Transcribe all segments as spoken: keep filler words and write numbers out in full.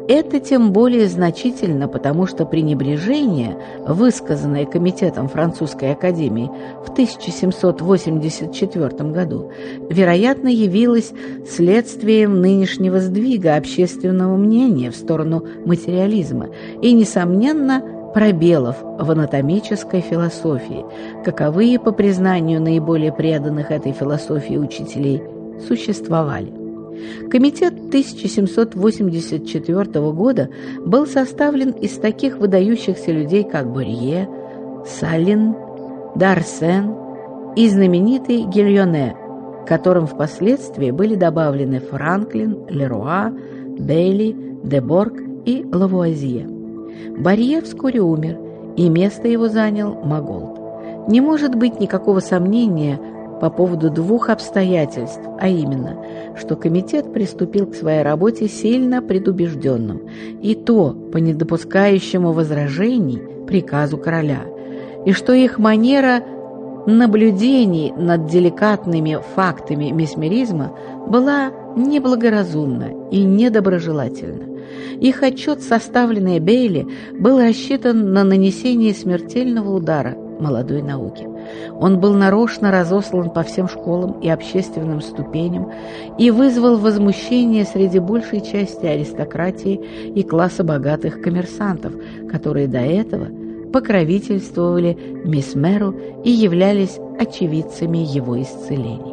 Это тем более значительно, потому что пренебрежение, высказанное Комитетом Французской академии в тысяча семьсот восемьдесят четвёртом году, вероятно, явилось следствием нынешнего сдвига общественного мнения в сторону материализма и, несомненно, пробелов в анатомической философии, каковые, по признанию наиболее преданных этой философии учителей, существовали. Комитет тысяча семьсот восемьдесят четвёртого года был составлен из таких выдающихся людей, как Борье, Саллин, Дарсен и знаменитый Гильоне, к которым впоследствии были добавлены Франклин, Леруа, Бейли, Деборг и Лавуазье. Борье вскоре умер, и место его занял Маголт. Не может быть никакого сомнения по поводу двух обстоятельств, а именно, что комитет приступил к своей работе сильно предубежденным, и то по недопускающему возражений приказу короля, и что их манера наблюдений над деликатными фактами месмеризма была неблагоразумна и недоброжелательна. Их отчет, составленный Бейли, был рассчитан на нанесение смертельного удара молодой науке. Он был нарочно разослан по всем школам и общественным ступеням и вызвал возмущение среди большей части аристократии и класса богатых коммерсантов, которые до этого покровительствовали Месмеру и являлись очевидцами его исцелений.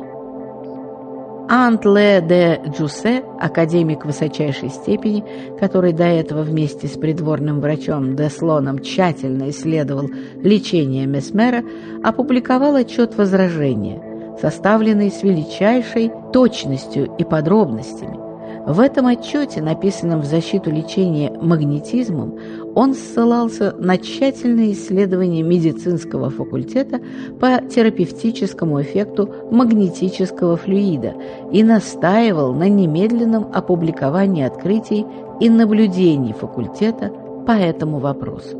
Антле де Джуссе, академик высочайшей степени, который до этого вместе с придворным врачом Деслоном тщательно исследовал лечение Месмера, опубликовал отчет возражения, составленный с величайшей точностью и подробностями. В этом отчете, написанном в защиту лечения магнетизмом, он ссылался на тщательные исследования медицинского факультета по терапевтическому эффекту магнетического флюида и настаивал на немедленном опубликовании открытий и наблюдений факультета по этому вопросу.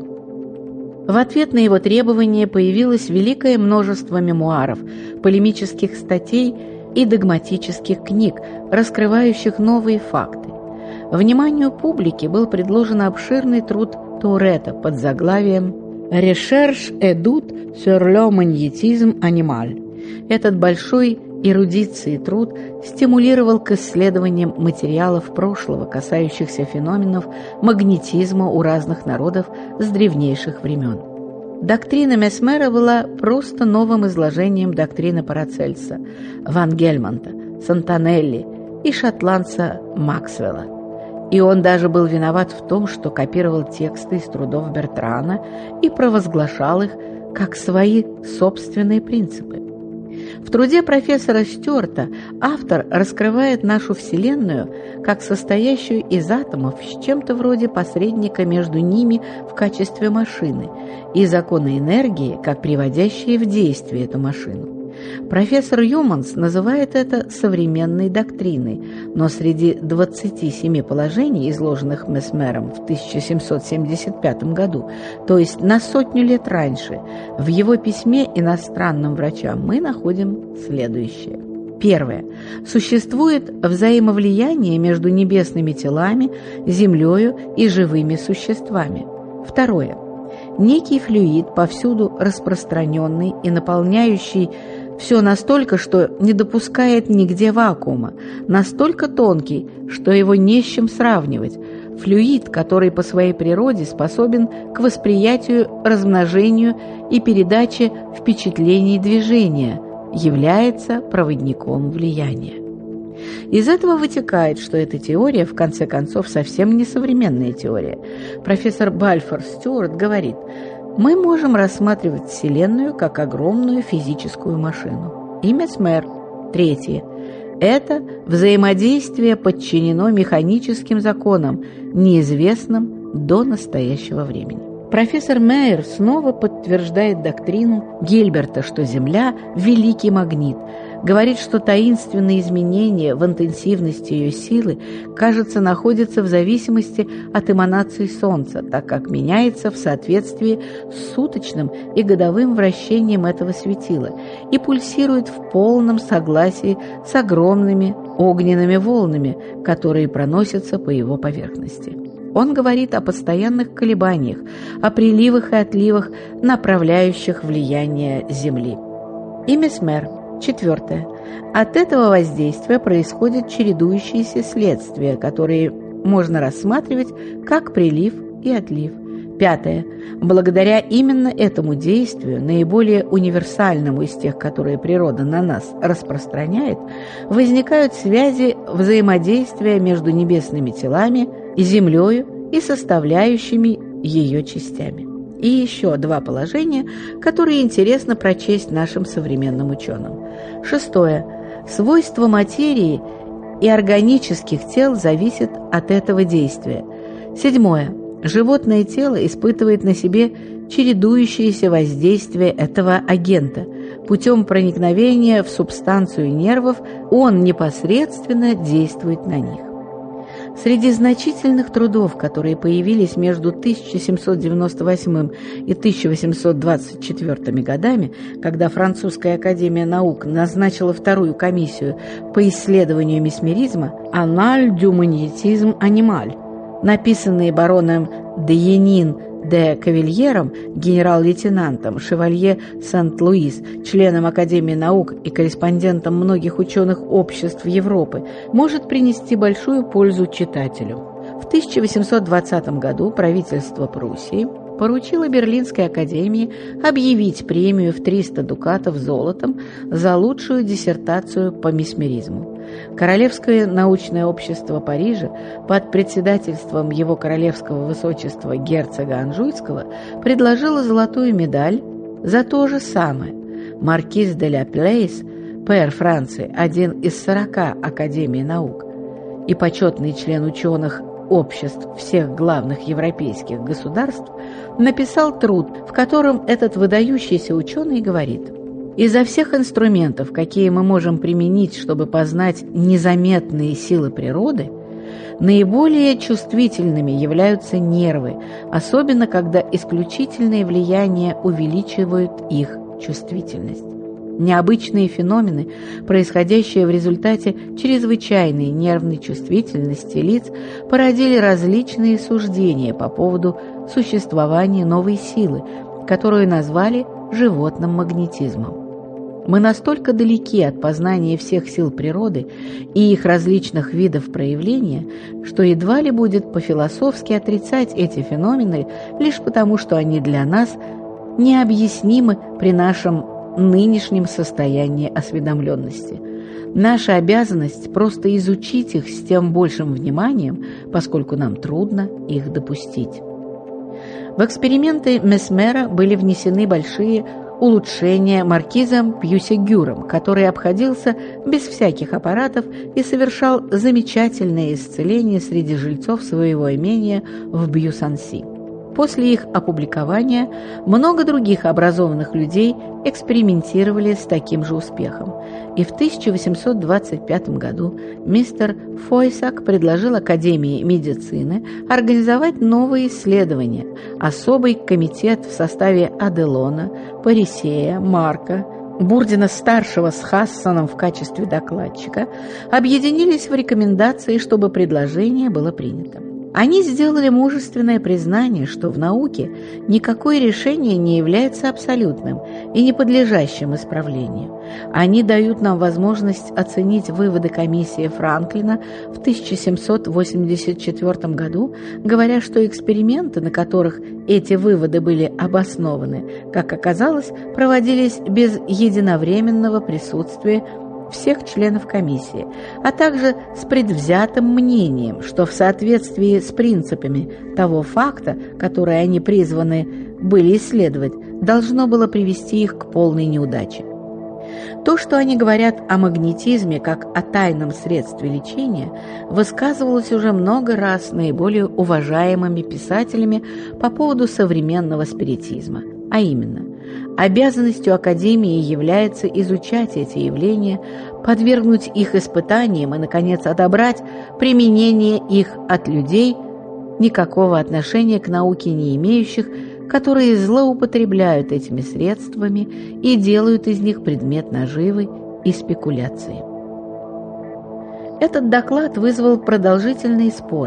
В ответ на его требования появилось великое множество мемуаров, полемических статей и догматических книг, раскрывающих новые факты. Вниманию публики был предложен обширный труд Туретта под заглавием «Recherche et doute sur le magnétisme animal». Этот большой эрудиции труд стимулировал к исследованиям материалов прошлого, касающихся феноменов магнетизма у разных народов с древнейших времен. Доктрина Месмера была просто новым изложением доктрины Парацельса, Ван Гельмонта, Сантанелли и шотландца Максвелла. И он даже был виноват в том, что копировал тексты из трудов Бертрана и провозглашал их как свои собственные принципы. В труде профессора Стюарта автор раскрывает нашу Вселенную как состоящую из атомов с чем-то вроде посредника между ними в качестве машины и законы энергии как приводящие в действие эту машину. Профессор Юманс называет это современной доктриной, но среди двадцати семи положений, изложенных Месмером в тысяча семьсот семьдесят пятом году, то есть на сотню лет раньше, в его письме иностранным врачам мы находим следующее. Первое. Существует взаимовлияние между небесными телами, землею и живыми существами. Второе. Некий флюид, повсюду распространенный и наполняющий все настолько, что не допускает нигде вакуума, настолько тонкий, что его не с чем сравнивать, флюид, который по своей природе способен к восприятию, размножению и передаче впечатлений движения, является проводником влияния. Из этого вытекает, что эта теория, в конце концов, совсем не современная теория. Профессор Бальфор Стюарт говорит: мы можем рассматривать Вселенную как огромную физическую машину. И Месмер. Третье. Это взаимодействие подчинено механическим законам, неизвестным до настоящего времени. Профессор Мейер снова подтверждает доктрину Гильберта, что Земля – великий магнит, говорит, что таинственные изменения в интенсивности ее силы, кажется, находятся в зависимости от эманации Солнца, так как меняется в соответствии с суточным и годовым вращением этого светила и пульсирует в полном согласии с огромными огненными волнами, которые проносятся по его поверхности. Он говорит о постоянных колебаниях, о приливах и отливах, направляющих влияние Земли. И Месмер. Четвертое. От этого воздействия происходят чередующиеся следствия, которые можно рассматривать как прилив и отлив. Пятое. Благодаря именно этому действию, наиболее универсальному из тех, которые природа на нас распространяет, возникают связи взаимодействия между небесными телами, Землею и составляющими ее частями. И еще два положения, которые интересно прочесть нашим современным ученым. Шестое. Свойства материи и органических тел зависят от этого действия. Седьмое. Животное тело испытывает на себе чередующиеся воздействия этого агента. Путем проникновения в субстанцию нервов он непосредственно действует на них. Среди значительных трудов, которые появились между тысяча семьсот девяносто восьмым и тысяча восемьсот двадцать четвёртыми годами, когда Французская академия наук назначила вторую комиссию по исследованию месмеризма «Annales du magnétisme animal», написанные бароном де Янин де Кавильером, генерал-лейтенантом, шевалье Сент-Луис, членом Академии наук и корреспондентом многих ученых обществ Европы, может принести большую пользу читателю. В тысяча восемьсот двадцатом году правительство Пруссии поручило Берлинской академии объявить премию в триста дукатов золотом за лучшую диссертацию по месмеризму. Королевское научное общество Парижа под председательством его королевского высочества герцога Анжуйского предложило золотую медаль за то же самое. Маркиз де ля Плейс, пэр Франции, один из сорока академий наук и почетный член ученых обществ всех главных европейских государств, написал труд, в котором этот выдающийся ученый говорит: «Изо всех инструментов, какие мы можем применить, чтобы познать незаметные силы природы, наиболее чувствительными являются нервы, особенно когда исключительные влияния увеличивают их чувствительность. Необычные феномены, происходящие в результате чрезвычайной нервной чувствительности лиц, породили различные суждения по поводу существования новой силы, которую назвали животным магнетизмом. Мы настолько далеки от познания всех сил природы и их различных видов проявления, что едва ли будет по-философски отрицать эти феномены лишь потому, что они для нас необъяснимы при нашем нынешнем состоянии осведомленности. Наша обязанность просто изучить их с тем большим вниманием, поскольку нам трудно их допустить». В эксперименты Месмера были внесены большие улучшения маркизом Пьюсегюром, который обходился без всяких аппаратов и совершал замечательное исцеление среди жильцов своего имения в Бьюсанси. После их опубликования много других образованных людей экспериментировали с таким же успехом. И в тысяча восемьсот двадцать пятом году мистер Фойсак предложил Академии медицины организовать новые исследования. Особый комитет в составе Аделона, Парисея, Марка, Бурдина-старшего с Хассаном в качестве докладчика объединились в рекомендации, чтобы предложение было принято. Они сделали мужественное признание, что в науке никакое решение не является абсолютным и не подлежащим исправлению. Они дают нам возможность оценить выводы комиссии Франклина в тысяча семьсот восемьдесят четвёртом году, говоря, что эксперименты, на которых эти выводы были обоснованы, как оказалось, проводились без единовременного присутствия всех членов комиссии, а также с предвзятым мнением, что в соответствии с принципами того факта, который они призваны были исследовать, должно было привести их к полной неудаче. То, что они говорят о магнетизме как о тайном средстве лечения, высказывалось уже много раз наиболее уважаемыми писателями по поводу современного спиритизма, а именно: обязанностью Академии является изучать эти явления, подвергнуть их испытаниям и, наконец, отобрать применение их от людей, никакого отношения к науке не имеющих, которые злоупотребляют этими средствами и делают из них предмет наживы и спекуляции. Этот доклад вызвал продолжительные споры.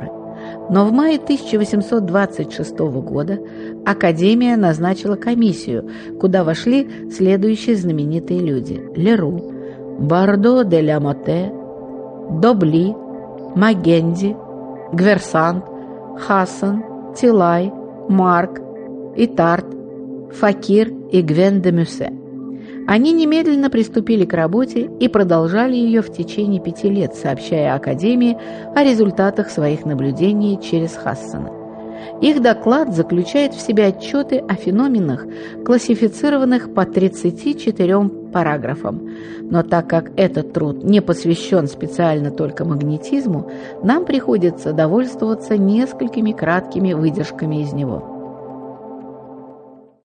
Но в мае тысяча восемьсот двадцать шестого года Академия назначила комиссию, куда вошли следующие знаменитые люди: Леру, Бардо де ля Моте, Добли, Магенди, Гверсант, Хассан, Тилай, Марк, Итарт, Факир и Гвен де Мюссе. Они немедленно приступили к работе и продолжали ее в течение пяти лет, сообщая Академии о результатах своих наблюдений через Хассана. Их доклад заключает в себе отчеты о феноменах, классифицированных по тридцати четырем параграфам. Но так как этот труд не посвящен специально только магнетизму, нам приходится довольствоваться несколькими краткими выдержками из него.